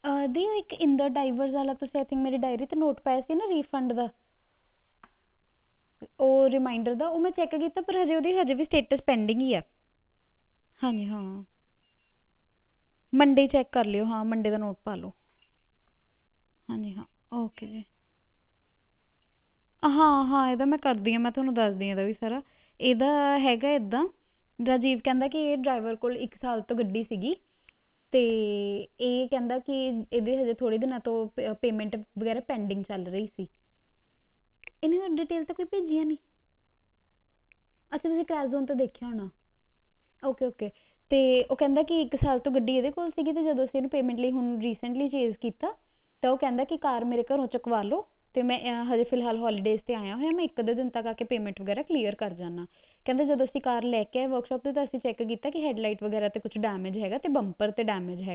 ਦੀ ਇੱਕ ਇੰਦਰ ਡਾਈਵਰਸ ਵਾਲਾ ਤੁਸੀਂ ਆਈ ਥਿੰਕ ਮੇਰੀ ਡਾਇਰੀ 'ਤੇ ਨੋਟ ਪਾਇਆ ਸੀ ਨਾ ਰੀਫੰਡ ਦਾ, ਉਹ ਰਿਮਾਈਂਡਰ ਦਾ, ਉਹ ਮੈਂ ਚੈੱਕ ਕੀਤਾ ਪਰ ਹਜੇ ਵੀ ਸਟੇਟਸ ਪੈਂਡਿੰਗ ਹੀ ਆ। ਹਾਂਜੀ ਹਾਂ, ਮੰਡੇ ਚੈੱਕ ਕਰ ਲਿਓ, ਹਾਂ ਮੰਡੇ ਦਾ ਨੋਟ ਪਾ ਲਓ। ਹਾਂਜੀ ਹਾਂ, ਓਕੇ ਜੀ। ਹਾਂ ਹਾਂ, ਇਹਦਾ ਮੈਂ ਕਰਦੀ ਹਾਂ, ਮੈਂ ਤੁਹਾਨੂੰ ਦੱਸਦੀ ਹਾਂ ਇਹਦਾ ਵੀ ਸਾਰਾ। ਇਹਦਾ ਹੈਗਾ ਇੱਦਾਂ, ਰਾਜੀਵ ਕਹਿੰਦਾ ਕਿ ਇਹ ਡਰਾਈਵਰ ਕੋਲ 1 ਸਾਲ ਤੋਂ ਗੱਡੀ ਸੀਗੀ ਅਤੇ ਇਹ ਕਹਿੰਦਾ ਕਿ ਇਹਦੇ ਹਜੇ ਥੋੜ੍ਹੇ ਦਿਨਾਂ ਤੋਂ ਪੇਮੈਂਟ ਵਗੈਰਾ ਪੈਂਡਿੰਗ ਚੱਲ ਰਹੀ ਸੀ। ਇਹਨੇ ਡਿਟੇਲ ਤਾਂ ਕੋਈ ਭੇਜੀਆਂ ਨਹੀਂ। ਅੱਛਾ, ਤੁਸੀਂ ਕ੍ਰੈਸ਼ ਤੋਂ ਦੇਖਿਆ ਹੋਣਾ। ਓਕੇ ਓਕੇ, ਅਤੇ ਉਹ ਕਹਿੰਦਾ ਕਿ 1 ਸਾਲ ਤੋਂ ਗੱਡੀ ਇਹਦੇ ਕੋਲ ਸੀਗੀ ਅਤੇ ਜਦੋਂ ਅਸੀਂ ਇਹਨੂੰ ਪੇਮੈਂਟ ਲਈ ਹੁਣ ਰੀਸੈਂਟਲੀ ਚੇਂਜ ਕੀਤਾ ਤਾਂ ਉਹ ਕਹਿੰਦਾ ਕਿ ਕਾਰ ਮੇਰੇ ਘਰੋਂ ਚੁਕਵਾ ਲਓ ਅਤੇ ਮੈਂ ਹਜੇ ਫਿਲਹਾਲ ਹੋਲੀਡੇਜ਼ 'ਤੇ ਆਇਆ ਹੋਇਆ, ਮੈਂ 1-2 ਦਿਨ ਤੱਕ ਆ ਕੇ ਪੇਮੈਂਟ ਵਗੈਰਾ ਕਲੀਅਰ ਕਰ ਜਾਂਦਾ। ਕਹਿੰਦੇ ਜਦੋਂ ਅਸੀਂ ਕਾਰ ਲੈ ਕੇ ਆਏ ਵਰਕਸ਼ਾਪ 'ਤੇ ਤਾਂ ਅਸੀਂ ਚੈੱਕ ਕੀਤਾ ਕਿ ਹੈਡਲਾਈਟ ਵਗੈਰਾ 'ਤੇ ਕੁਛ ਡੈਮੇਜ ਹੈਗਾ ਅਤੇ ਬੰਪਰ 'ਤੇ ਡੈਮੇਜ ਹੈਗਾ।